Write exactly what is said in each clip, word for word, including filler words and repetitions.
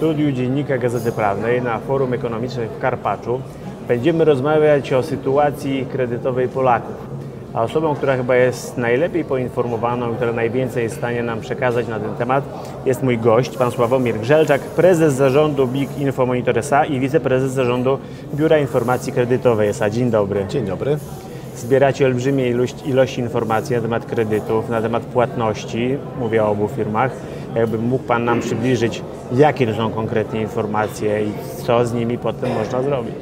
studiu Dziennika Gazety Prawnej na Forum Ekonomicznym w Karpaczu będziemy rozmawiać o sytuacji kredytowej Polaków. A osobą, która chyba jest najlepiej poinformowaną i która najwięcej jest w stanie nam przekazać na ten temat, jest mój gość, pan Sławomir Grzelczak, prezes zarządu B I K Info Monitor S A i wiceprezes zarządu Biura Informacji Kredytowej S A. Dzień dobry. Dzień dobry. Zbieracie olbrzymie ilość, ilości informacji na temat kredytów, na temat płatności, mówię o obu firmach. Jakby mógł pan nam przybliżyć, jakie to są konkretnie informacje i co z nimi potem można zrobić?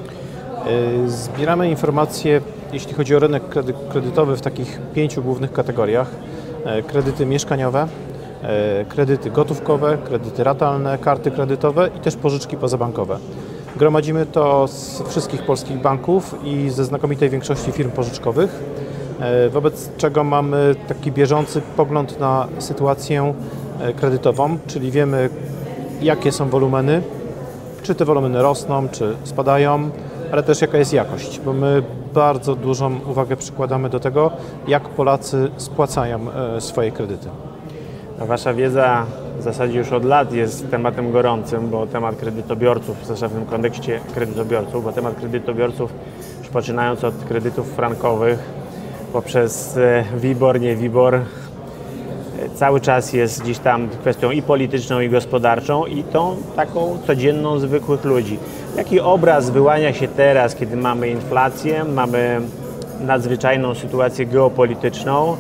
Zbieramy informacje, jeśli chodzi o rynek kredytowy, w takich pięciu głównych kategoriach. Kredyty mieszkaniowe, kredyty gotówkowe, kredyty ratalne, karty kredytowe i też pożyczki pozabankowe. Gromadzimy to z wszystkich polskich banków i ze znakomitej większości firm pożyczkowych, wobec czego mamy taki bieżący pogląd na sytuację kredytową, czyli wiemy, jakie są wolumeny, czy te wolumeny rosną, czy spadają, ale też jaka jest jakość, bo my bardzo dużą uwagę przykładamy do tego, jak Polacy spłacają swoje kredyty. Wasza wiedza w zasadzie już od lat jest tematem gorącym, bo temat kredytobiorców, zwłaszcza w tym kontekście kredytobiorców, bo temat kredytobiorców, już poczynając od kredytów frankowych, poprzez WIBOR, nie WIBOR, cały czas jest gdzieś tam kwestią i polityczną, i gospodarczą, i tą taką codzienną zwykłych ludzi. Jaki obraz wyłania się teraz, kiedy mamy inflację, mamy nadzwyczajną sytuację geopolityczną,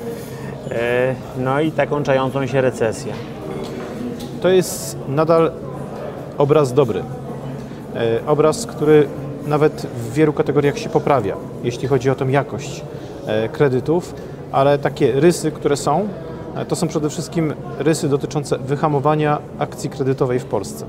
no i taką czającą się recesję? To jest nadal obraz dobry. Obraz, który nawet w wielu kategoriach się poprawia, jeśli chodzi o tą jakość kredytów, ale takie rysy, które są, to są przede wszystkim rysy dotyczące wyhamowania akcji kredytowej w Polsce.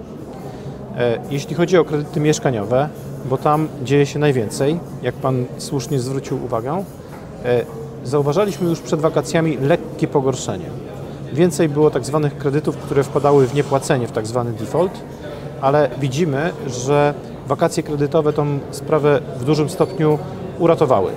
Jeśli chodzi o kredyty mieszkaniowe, bo tam dzieje się najwięcej, jak Pan słusznie zwrócił uwagę, zauważaliśmy już przed wakacjami lekkie pogorszenie. Więcej było tak zwanych kredytów, które wpadały w niepłacenie, w tak zwany default, ale widzimy, że wakacje kredytowe tą sprawę w dużym stopniu uratowały,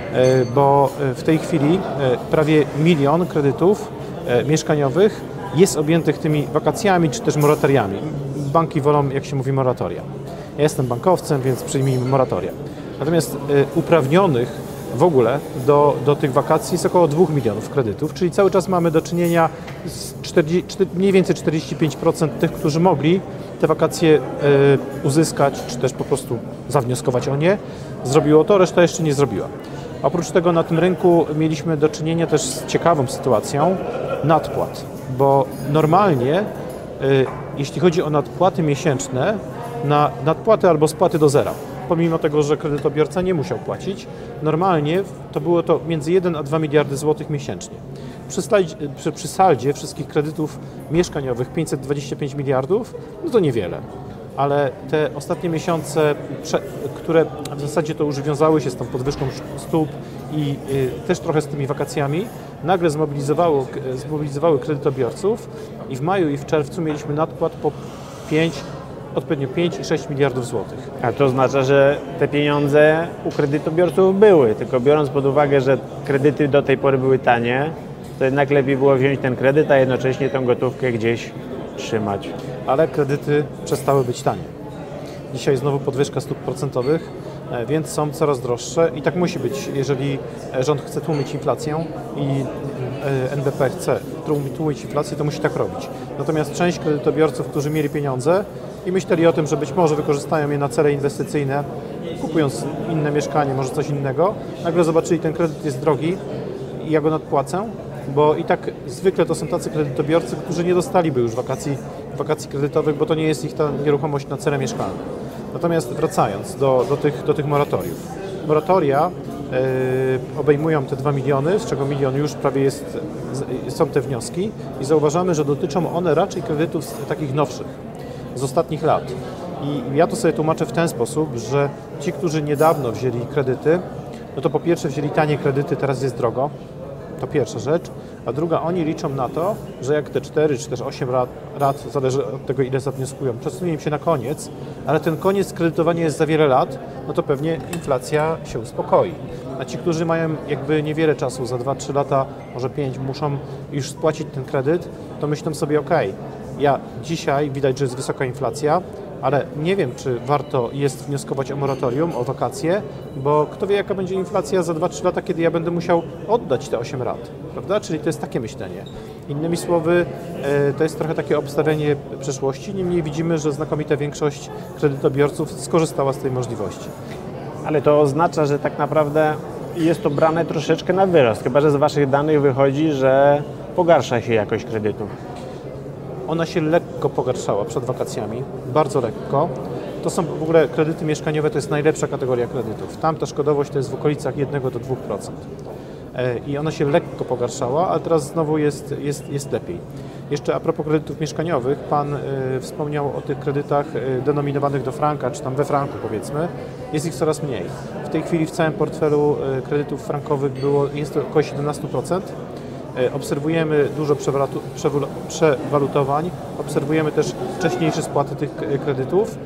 bo w tej chwili prawie milion kredytów mieszkaniowych jest objętych tymi wakacjami czy też moratoriami. Banki wolą, jak się mówi, moratoria. Ja jestem bankowcem, więc przyjmijmy moratoria. Natomiast uprawnionych w ogóle do, do tych wakacji jest około dwóch milionów kredytów, czyli cały czas mamy do czynienia z czterdzieści, mniej więcej czterdzieści pięć procent tych, którzy mogli te wakacje uzyskać, czy też po prostu zawnioskować o nie, zrobiło to, reszta jeszcze nie zrobiła. Oprócz tego na tym rynku mieliśmy do czynienia też z ciekawą sytuacją nadpłat, bo normalnie, jeśli chodzi o nadpłaty miesięczne, na nadpłaty albo spłaty do zera, pomimo tego, że kredytobiorca nie musiał płacić, normalnie to było to między jeden a dwa miliardy złotych miesięcznie. Przy, slajdzie, przy, przy saldzie wszystkich kredytów mieszkaniowych pięćset dwadzieścia pięć miliardów, no to niewiele. Ale te ostatnie miesiące, które w zasadzie to już wiązały się z tą podwyżką stóp i y, też trochę z tymi wakacjami, nagle zmobilizowało, zmobilizowały kredytobiorców i w maju i w czerwcu mieliśmy nadpłat po pięć, odpowiednio pięć i sześć miliardów złotych. A to oznacza, że te pieniądze u kredytobiorców były, tylko biorąc pod uwagę, że kredyty do tej pory były tanie, to jednak lepiej było wziąć ten kredyt, a jednocześnie tą gotówkę gdzieś trzymać. Ale kredyty przestały być tanie. Dzisiaj znowu podwyżka stóp procentowych, więc są coraz droższe i tak musi być, jeżeli rząd chce tłumić inflację i N B P chce tłumić inflację, to musi tak robić. Natomiast część kredytobiorców, którzy mieli pieniądze i myśleli o tym, że być może wykorzystają je na cele inwestycyjne, kupując inne mieszkanie, może coś innego, nagle zobaczyli, ten kredyt jest drogi i ja go nadpłacę, bo i tak zwykle to są tacy kredytobiorcy, którzy nie dostaliby już wakacji, wakacji kredytowych, bo to nie jest ich ta nieruchomość na cele mieszkalne. Natomiast wracając do, do, tych, do tych moratoriów. Moratoria yy, obejmują te dwa miliony, z czego milion już prawie jest, są te wnioski i zauważamy, że dotyczą one raczej kredytów takich nowszych, z ostatnich lat. I ja to sobie tłumaczę w ten sposób, że ci, którzy niedawno wzięli kredyty, no to po pierwsze wzięli tanie kredyty, teraz jest drogo. To pierwsza rzecz, a druga, oni liczą na to, że jak te cztery czy też osiem rat, rat, zależy od tego, ile zawnioskują, przesunie im się na koniec, ale ten koniec kredytowania jest za wiele lat, no to pewnie inflacja się uspokoi. A ci, którzy mają jakby niewiele czasu, za dwa trzy lata, może pięć, muszą już spłacić ten kredyt, to myślą sobie, ok, Ja dzisiaj widać, że jest wysoka inflacja, ale nie wiem, czy warto jest wnioskować o moratorium, o wakacje, bo kto wie, jaka będzie inflacja za dwa trzy lata, kiedy ja będę musiał oddać te osiem rat, prawda? Czyli to jest takie myślenie. Innymi słowy, to jest trochę takie obstawianie przyszłości, niemniej widzimy, że znakomita większość kredytobiorców skorzystała z tej możliwości. Ale to oznacza, że tak naprawdę jest to brane troszeczkę na wyrost, chyba że z Waszych danych wychodzi, że pogarsza się jakość kredytów. Ona się lekko pogarszała przed wakacjami, bardzo lekko. To są w ogóle kredyty mieszkaniowe, to jest najlepsza kategoria kredytów. Tam ta szkodowość to jest w okolicach jeden do dwóch procent. I ona się lekko pogarszała, ale teraz znowu jest, jest, jest lepiej. Jeszcze a propos kredytów mieszkaniowych, Pan y, wspomniał o tych kredytach y, denominowanych do franka, czy tam we franku powiedzmy. Jest ich coraz mniej. W tej chwili w całym portfelu y, kredytów frankowych było, jest to około siedemnaście procent. Obserwujemy dużo przewalutowań, obserwujemy też wcześniejsze spłaty tych kredytów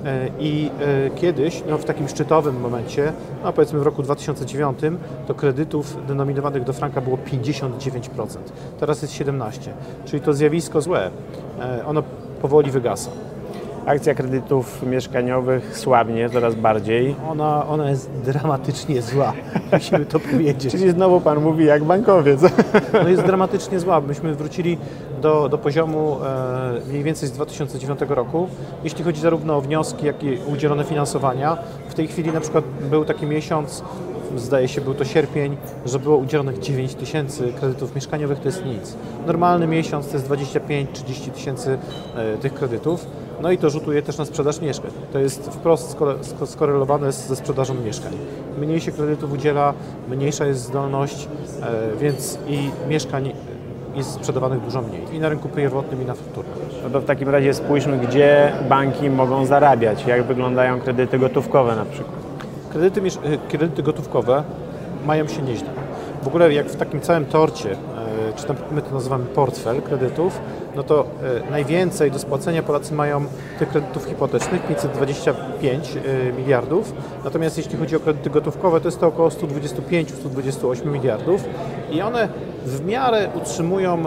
i kiedyś, no w takim szczytowym momencie, no powiedzmy w roku dwa tysiące dziewiątym, to kredytów denominowanych do franka było pięćdziesiąt dziewięć procent, teraz jest siedemnaście procent, czyli to zjawisko złe, ono powoli wygasa. Akcja kredytów mieszkaniowych słabnie coraz bardziej. Ona, ona jest dramatycznie zła, musimy to powiedzieć. Czyli znowu Pan mówi jak bankowiec. No jest dramatycznie zła. Myśmy wrócili do, do poziomu e, mniej więcej z dwa tysiące dziewiątego roku, jeśli chodzi zarówno o wnioski, jak i udzielone finansowania. W tej chwili na przykład był taki miesiąc, zdaje się, był to sierpień, że było udzielonych dziewięć tysięcy kredytów mieszkaniowych, to jest nic. Normalny miesiąc to jest dwadzieścia pięć trzydzieści tysięcy e, tych kredytów. No i to rzutuje też na sprzedaż mieszkań. To jest wprost skorelowane ze sprzedażą mieszkań. Mniej się kredytów udziela, mniejsza jest zdolność, e, więc i mieszkań jest sprzedawanych dużo mniej. I na rynku pierwotnym, i na wtórnym. No to w takim razie spójrzmy, gdzie banki mogą zarabiać, jak wyglądają kredyty gotówkowe na przykład. Kredyty, kredyty gotówkowe mają się nieźle. W ogóle jak w takim całym torcie, czy tam my to nazywamy portfel kredytów, no to najwięcej do spłacenia Polacy mają tych kredytów hipotecznych, pięćset dwadzieścia pięć miliardów, natomiast jeśli chodzi o kredyty gotówkowe, to jest to około sto dwadzieścia pięć do stu dwudziestu ośmiu miliardów i one w miarę utrzymują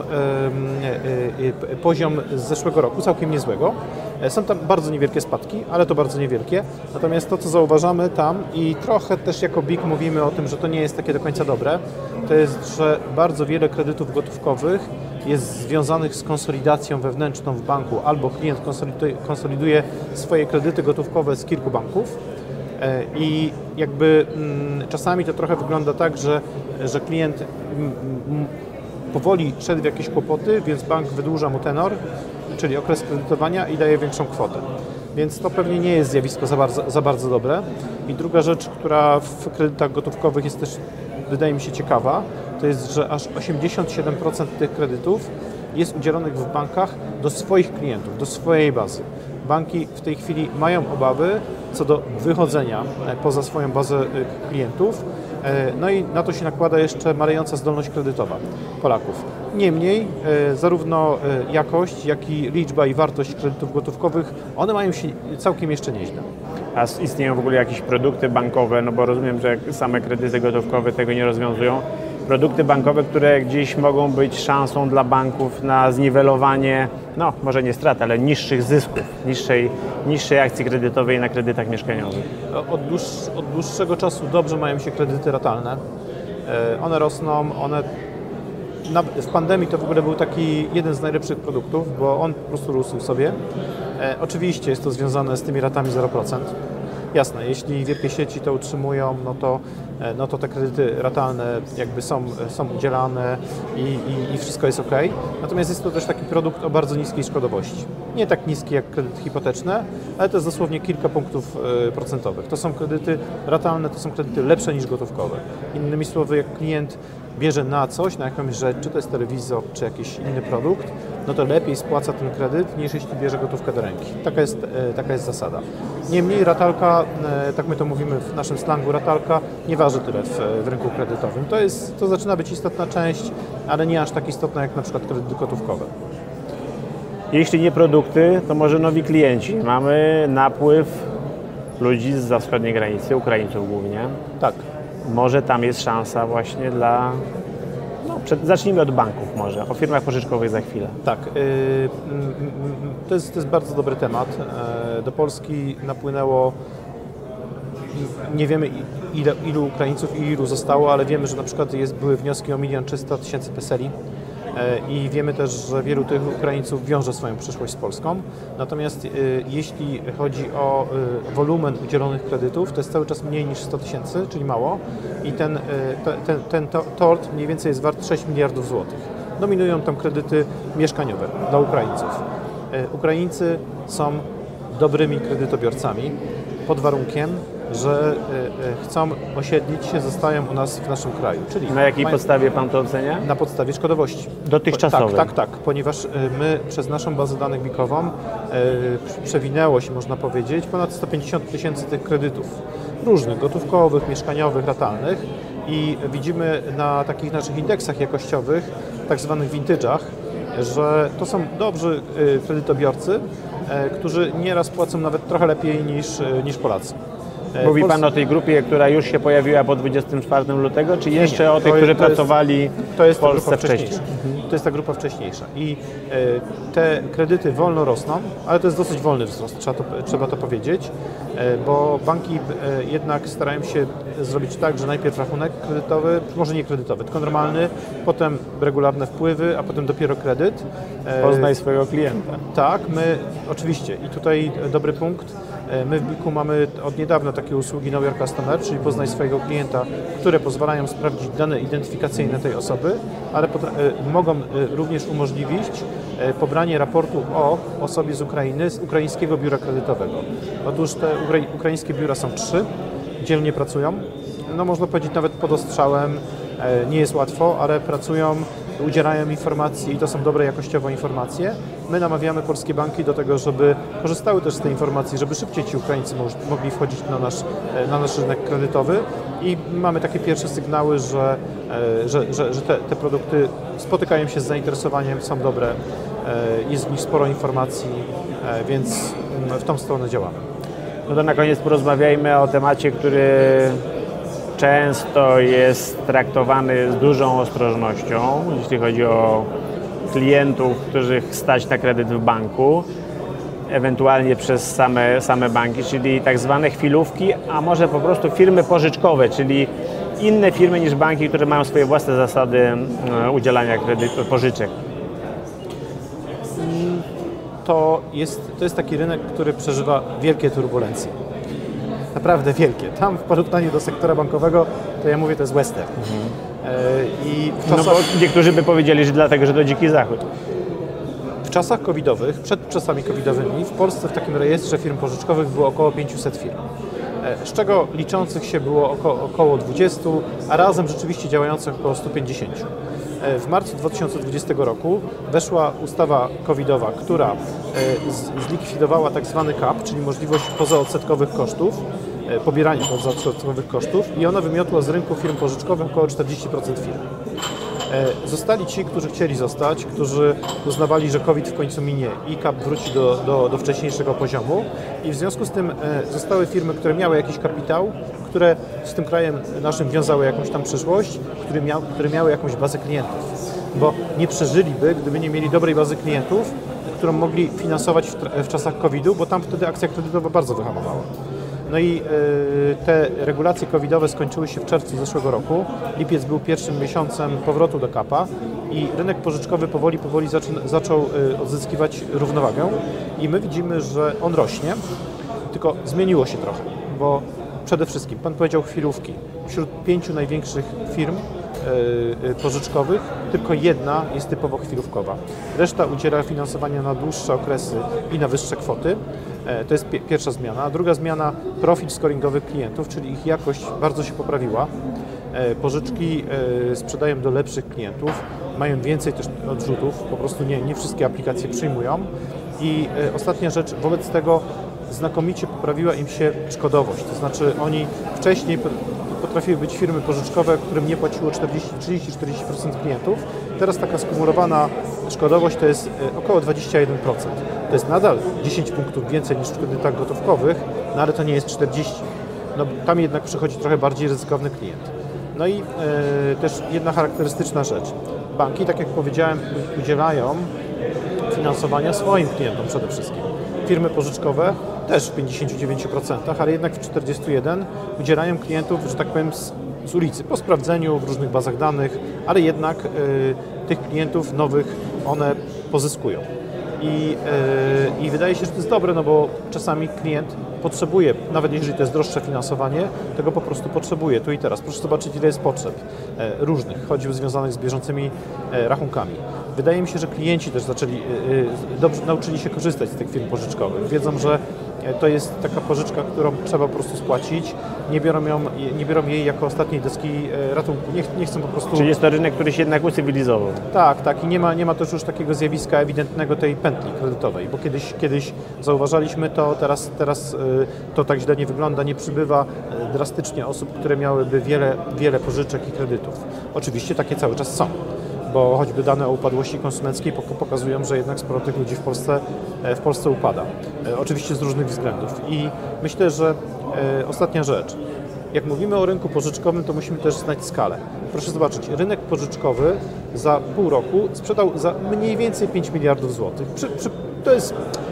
poziom z zeszłego roku, całkiem niezłego. Są tam bardzo niewielkie spadki, ale to bardzo niewielkie. Natomiast to, co zauważamy tam i trochę też jako B I K mówimy o tym, że to nie jest takie do końca dobre, to jest, że bardzo wiele kredytów gotówkowych jest związanych z konsolidacją wewnętrzną w banku, albo klient konsoliduje, konsoliduje swoje kredyty gotówkowe z kilku banków i jakby mm, czasami to trochę wygląda tak, że, że klient mm, powoli szedł w jakieś kłopoty, więc bank wydłuża mu tenor, czyli okres kredytowania i daje większą kwotę. Więc to pewnie nie jest zjawisko za bardzo, za bardzo dobre. I druga rzecz, która w kredytach gotówkowych jest też, wydaje mi się, ciekawa, to jest, że aż osiemdziesiąt siedem procent tych kredytów jest udzielonych w bankach do swoich klientów, do swojej bazy. Banki w tej chwili mają obawy co do wychodzenia poza swoją bazę klientów, no i na to się nakłada jeszcze malejąca zdolność kredytowa Polaków. Niemniej zarówno jakość, jak i liczba i wartość kredytów gotówkowych, one mają się całkiem jeszcze nieźle. A istnieją w ogóle jakieś produkty bankowe, no bo rozumiem, że same kredyty gotówkowe tego nie rozwiązują. Produkty bankowe, które gdzieś mogą być szansą dla banków na zniwelowanie, no może nie strat, ale niższych zysków, niższej, niższej akcji kredytowej na kredytach mieszkaniowych. Od, dłuż, od dłuższego czasu dobrze mają się kredyty ratalne. One rosną, one w pandemii to w ogóle był taki jeden z najlepszych produktów, bo on po prostu rósł sobie. Oczywiście jest to związane z tymi ratami zero procent. Jasne, jeśli wielkie sieci to utrzymują, no to, no to te kredyty ratalne jakby są, są udzielane i, i, i wszystko jest ok. Natomiast jest to też taki produkt o bardzo niskiej szkodowości. Nie tak niski jak kredyty hipoteczne, ale to jest dosłownie kilka punktów procentowych. To są kredyty ratalne, to są kredyty lepsze niż gotówkowe. Innymi słowy, jak klient bierze na coś, na jakąś rzecz, czy to jest telewizor, czy jakiś inny produkt, no to lepiej spłaca ten kredyt, niż jeśli bierze gotówkę do ręki. Taka jest, taka jest zasada. Niemniej ratalka, tak my to mówimy w naszym slangu, ratalka nie waży tyle w, w rynku kredytowym. To, jest, to zaczyna być istotna część, ale nie aż tak istotna jak na przykład kredyty gotówkowe. Jeśli nie produkty, to może nowi klienci. Mamy napływ ludzi zza wschodniej granicy, Ukraińców głównie. Tak. Może tam jest szansa właśnie dla no, Przed, zacznijmy od banków może, o firmach pożyczkowych za chwilę. Tak, yy, to, jest, to jest bardzo dobry temat. Yy, do Polski napłynęło, nie wiemy ile, ilu Ukraińców i ilu zostało, ale wiemy, że na przykład jest, były wnioski o milion trzysta tysięcy peseli. I wiemy też, że wielu tych Ukraińców wiąże swoją przyszłość z Polską. Natomiast y, jeśli chodzi o y, wolumen udzielonych kredytów, to jest cały czas mniej niż sto tysięcy, czyli mało. I ten, y, te, ten, ten to, tort mniej więcej jest wart sześć miliardów złotych. Dominują tam kredyty mieszkaniowe dla Ukraińców. Y, Ukraińcy są dobrymi kredytobiorcami pod warunkiem, że y, y, chcą osiedlić się, zostają u nas w naszym kraju. Czyli na jakiej mają, podstawie Pan to ocenia? Na podstawie szkodowości. Dotychczasowej. Tak, tak, tak, ponieważ y, my przez naszą bazę danych bikową y, przewinęło się, można powiedzieć, ponad sto pięćdziesiąt tysięcy tych kredytów różnych, gotówkowych, mieszkaniowych, ratalnych i widzimy na takich naszych indeksach jakościowych, tak zwanych vintage'ach, że to są dobrzy y, kredytobiorcy, y, którzy nieraz płacą nawet trochę lepiej niż, y, niż Polacy. Mówi Pan o tej grupie, która już się pojawiła po dwudziestego czwartego lutego, czy jeszcze nie, nie. o tych, którzy to jest, pracowali to jest w Polsce wcześniej? Mhm. To jest ta grupa wcześniejsza i e, te kredyty wolno rosną, ale to jest dosyć wolny wzrost, trzeba to, trzeba to powiedzieć, e, bo banki e, jednak starają się zrobić tak, że najpierw rachunek kredytowy, może nie kredytowy, tylko normalny, potem regularne wpływy, a potem dopiero kredyt. E, Poznaj swojego klienta. Tak, my oczywiście i tutaj dobry punkt. My w biku mamy od niedawna takie usługi Know Your Customer, czyli poznaj swojego klienta, które pozwalają sprawdzić dane identyfikacyjne tej osoby, ale mogą również umożliwić pobranie raportu o osobie z Ukrainy, z ukraińskiego biura kredytowego. Otóż te ukraińskie biura są trzy, dzielnie pracują, no można powiedzieć nawet pod ostrzałem, nie jest łatwo, ale pracują, udzielają informacji i to są dobre jakościowo informacje. My namawiamy polskie banki do tego, żeby korzystały też z tej informacji, żeby szybciej ci Ukraińcy mogli wchodzić na nasz, na nasz rynek kredytowy i mamy takie pierwsze sygnały, że, że, że, że te, te produkty spotykają się z zainteresowaniem, są dobre, jest w nich sporo informacji, więc w tą stronę działamy. No to na koniec porozmawiajmy o temacie, który często jest traktowany z dużą ostrożnością, jeśli chodzi o klientów, których stać na kredyt w banku, ewentualnie przez same, same banki, czyli tak zwane chwilówki, a może po prostu firmy pożyczkowe, czyli inne firmy niż banki, które mają swoje własne zasady udzielania kredytu, pożyczek. To jest, to jest taki rynek, który przeżywa wielkie turbulencje. Naprawdę wielkie. Tam w porównaniu do sektora bankowego, to ja mówię, to jest western. Mhm. I w czasach... No bo niektórzy by powiedzieli, że dlatego, że to dziki zachód. W czasach covidowych, przed czasami covidowymi, w Polsce w takim rejestrze firm pożyczkowych było około pięćset firm, z czego liczących się było około, około dwadzieścia, a razem rzeczywiście działających około sto pięćdziesiąt. W marcu dwa tysiące dwudziestego roku weszła ustawa covidowa, która zlikwidowała tak zwany cap, czyli możliwość pozaodsetkowych kosztów, pobierania pozaodsetkowych kosztów i ona wymiotła z rynku firm pożyczkowych około czterdzieści procent firm. Zostali ci, którzy chcieli zostać, którzy uznawali, że COVID w końcu minie i cap wróci do, do, do wcześniejszego poziomu i w związku z tym zostały firmy, które miały jakiś kapitał, które z tym krajem naszym wiązały jakąś tam przyszłość, które, miał, które miały jakąś bazę klientów, bo nie przeżyliby, gdyby nie mieli dobrej bazy klientów, którą mogli finansować w, w czasach kowida, bo tam wtedy akcja kredytowa bardzo wyhamowała. No i y, te regulacje covidowe skończyły się w czerwcu zeszłego roku. Lipiec był pierwszym miesiącem powrotu do kapa i rynek pożyczkowy powoli, powoli zaczą, zaczął y, odzyskiwać równowagę i my widzimy, że on rośnie, tylko zmieniło się trochę, bo przede wszystkim, Pan powiedział chwilówki, wśród pięciu największych firm y, y, pożyczkowych tylko jedna jest typowo chwilówkowa. Reszta udziela finansowania na dłuższe okresy i na wyższe kwoty. To jest pierwsza zmiana. A druga zmiana, profil scoringowych klientów, czyli ich jakość bardzo się poprawiła. Pożyczki sprzedają do lepszych klientów, mają więcej też odrzutów, po prostu nie, nie wszystkie aplikacje przyjmują. I ostatnia rzecz, wobec tego znakomicie poprawiła im się szkodowość. To znaczy oni wcześniej potrafiły być firmy pożyczkowe, którym nie płaciło czterdzieści, trzydzieści do czterdziestu procent klientów. Teraz taka skumulowana szkodowość to jest około dwadzieścia jeden procent. To jest nadal dziesięć punktów więcej niż w kredytach gotówkowych, no ale to nie jest czterdzieści. No, tam jednak przychodzi trochę bardziej ryzykowny klient. No i e, też jedna charakterystyczna rzecz. Banki, tak jak powiedziałem, udzielają finansowania swoim klientom przede wszystkim. Firmy pożyczkowe też w pięćdziesięciu dziewięciu procentach, ale jednak w czterdziestu jeden procent udzielają klientów, że tak powiem, z, z ulicy, po sprawdzeniu w różnych bazach danych, ale jednak y, tych klientów nowych one pozyskują. I, yy, I wydaje się, że to jest dobre, no bo czasami klient potrzebuje, nawet jeżeli to jest droższe finansowanie, tego po prostu potrzebuje tu i teraz. Proszę zobaczyć, ile jest potrzeb e, różnych, choćby związanych z bieżącymi e, rachunkami. Wydaje mi się, że klienci też zaczęli, e, dobrze nauczyli się korzystać z tych firm pożyczkowych. Wiedzą, że to jest taka pożyczka, którą trzeba po prostu spłacić, nie biorą, ją, nie biorą jej jako ostatniej deski ratunku, nie, nie chcą po prostu... Czyli jest to rynek, który się jednak ucywilizował. Tak, tak i nie ma, nie ma też już takiego zjawiska ewidentnego tej pętli kredytowej, bo kiedyś, kiedyś zauważaliśmy to, teraz, teraz to tak źle nie wygląda, nie przybywa drastycznie osób, które miałyby wiele, wiele pożyczek i kredytów. Oczywiście takie cały czas są, bo choćby dane o upadłości konsumenckiej pokazują, że jednak sporo tych ludzi w Polsce, w Polsce upada. Oczywiście z różnych względów. I myślę, że e, ostatnia rzecz. Jak mówimy o rynku pożyczkowym, to musimy też znać skalę. Proszę zobaczyć, rynek pożyczkowy za pół roku sprzedał za mniej więcej pięć miliardów złotych. Przy, przy, to jest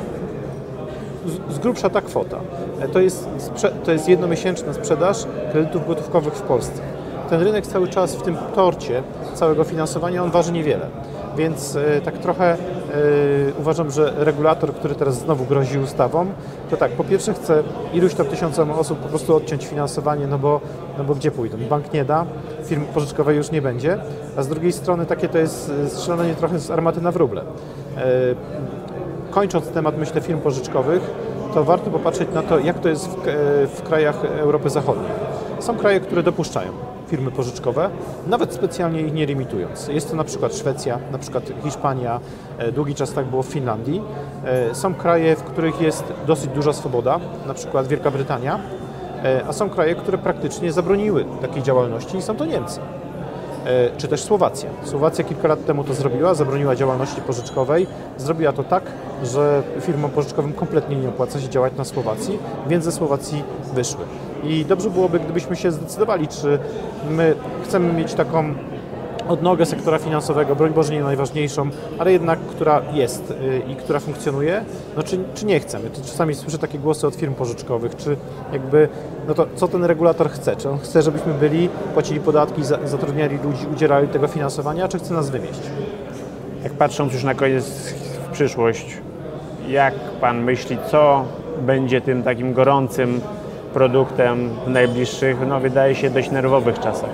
z, z grubsza ta kwota. To jest, to jest jednomiesięczna sprzedaż kredytów gotówkowych w Polsce. Ten rynek cały czas w tym torcie całego finansowania, on waży niewiele. Więc e, tak trochę e, uważam, że regulator, który teraz znowu grozi ustawą, to tak, po pierwsze chce iluś tam tysiącom osób po prostu odciąć finansowanie, no bo, no bo gdzie pójdą? Bank nie da, firm pożyczkowej już nie będzie, a z drugiej strony takie to jest strzelanie trochę z armaty na wróble. E, kończąc temat, myślę, firm pożyczkowych, to warto popatrzeć na to, jak to jest w, w krajach Europy Zachodniej. Są kraje, które dopuszczają firmy pożyczkowe, nawet specjalnie ich nie limitując. Jest to na przykład Szwecja, na przykład Hiszpania, długi czas tak było w Finlandii. Są kraje, w których jest dosyć duża swoboda, na przykład Wielka Brytania, a są kraje, które praktycznie zabroniły takiej działalności i są to Niemcy. Czy też Słowacja. Słowacja kilka lat temu to zrobiła, zabroniła działalności pożyczkowej. Zrobiła to tak, że firmom pożyczkowym kompletnie nie opłaca się działać na Słowacji, więc ze Słowacji wyszły. I dobrze byłoby, gdybyśmy się zdecydowali, czy my chcemy mieć taką odnogę sektora finansowego, broń Boże nie najważniejszą, ale jednak, która jest i która funkcjonuje, no czy, czy nie chcemy. To czasami słyszę takie głosy od firm pożyczkowych, czy jakby, no to co ten regulator chce? Czy on chce, żebyśmy byli, płacili podatki, zatrudniali ludzi, udzielali tego finansowania, czy chce nas wywieźć? Jak patrząc już na koniec w przyszłość, jak Pan myśli, co będzie tym takim gorącym produktem w najbliższych, no wydaje się, dość nerwowych czasach?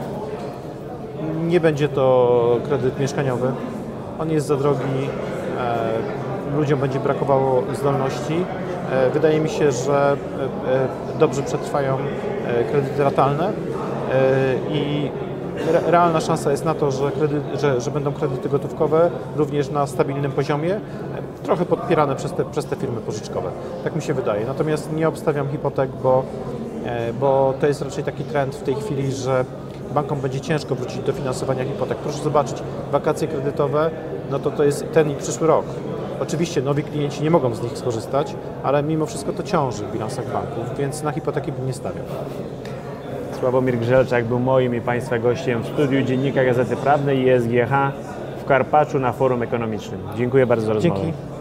Nie będzie to kredyt mieszkaniowy. On jest za drogi, e, ludziom będzie brakowało zdolności. E, wydaje mi się, że e, dobrze przetrwają e, kredyty ratalne e, i re, realna szansa jest na to, że, kredyt, że, że będą kredyty gotówkowe również na stabilnym poziomie, e, trochę podpierane przez te, przez te firmy pożyczkowe. Tak mi się wydaje. Natomiast nie obstawiam hipotek, bo, e, bo to jest raczej taki trend w tej chwili, że bankom będzie ciężko wrócić do finansowania hipotek. Proszę zobaczyć, wakacje kredytowe, no to to jest ten i przyszły rok. Oczywiście nowi klienci nie mogą z nich skorzystać, ale mimo wszystko to ciąży w bilansach banków, więc na hipoteki bym nie stawiał. Sławomir Grzelczak był moim i Państwa gościem w studiu Dziennika Gazety Prawnej i S G H w Karpaczu na Forum Ekonomicznym. Dziękuję bardzo za rozmowę. Dzięki.